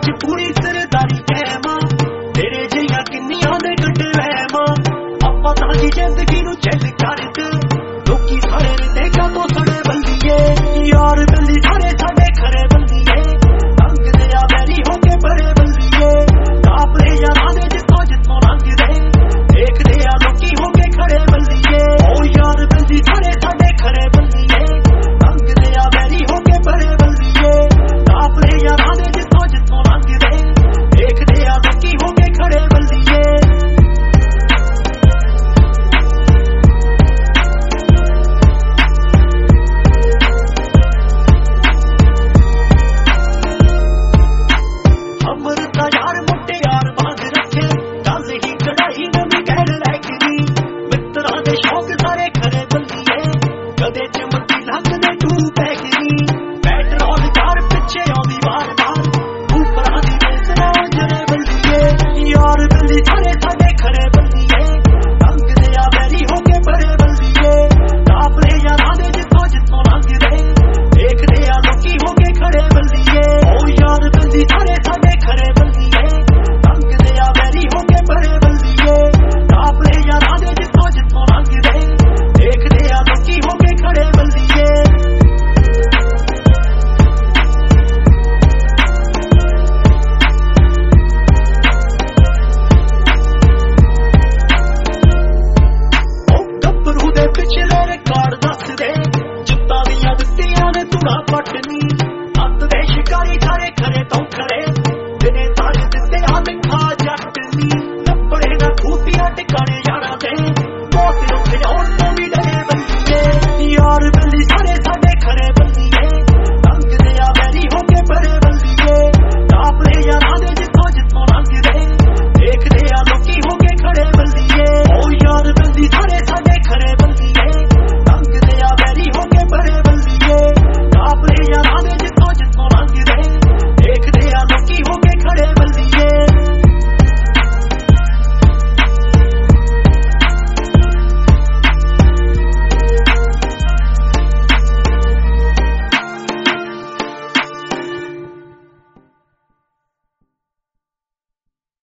च पूरी सरदारी कहमा तेरे जिया किन्नियां ने कट रहमा आपा ताजी जिंदगी नू चल कर दे लोकी सारे देखा तो सड़े बल्लिए यार बल्ली सारे साडे खरे बल्लिए रंग दे आ बैरी हो के बड़े बल्लिए कापले यारां दे जितों जितों रंग दे देखदे आ लोकी हो के खड़े बल्लिए ओ यार बल्ली सारे साडे खरे बल्लिए रंग दे आ बैरी हो के बड़े बल्लिए कापले यारां दे जितों जितों रंग दे देखदे आ लोकी हो के खड़े बल्लिए अमृता यार मोटे यार बांध रखे गल ही कढ़ाई नवी गैर लैगनी मित्रा दे शौक सारे खरे बल्लिए कदे चमकी लंघ ने तू पैगनी पेट्रोल कार पिछे आउंदी बार बार ऊपरां दी बेसरा जरे बल्लिए यार बल्ली सारे साडे खरे बल्लिए रंग दे आ बैरी हो के बड़े बल्लिए कापले यारां दे जितों जितों रंग दे देखदे आ लोकी हो के खड़े बल्लिए ओ यार बल्ली सारे साडे खरे बल्लिए रंग दे आ बैरी हो के बड़े बल्लिए कापले यारां दे जितों जितों रंग दे देखदे आ लोकी हो के खड़े बल्लिए गब्बरू दे पिछले रिकॉर्ड दस दे जित्तां दियां दित्तियां ने तुड़ा पटनी हत्थ दे शिकारी सारे खरे तो खरे दिने तारे दित्ते आ लिखा जट नी नप्पड़े ना खूतियां टिकाने यारां दे मौत उत्थे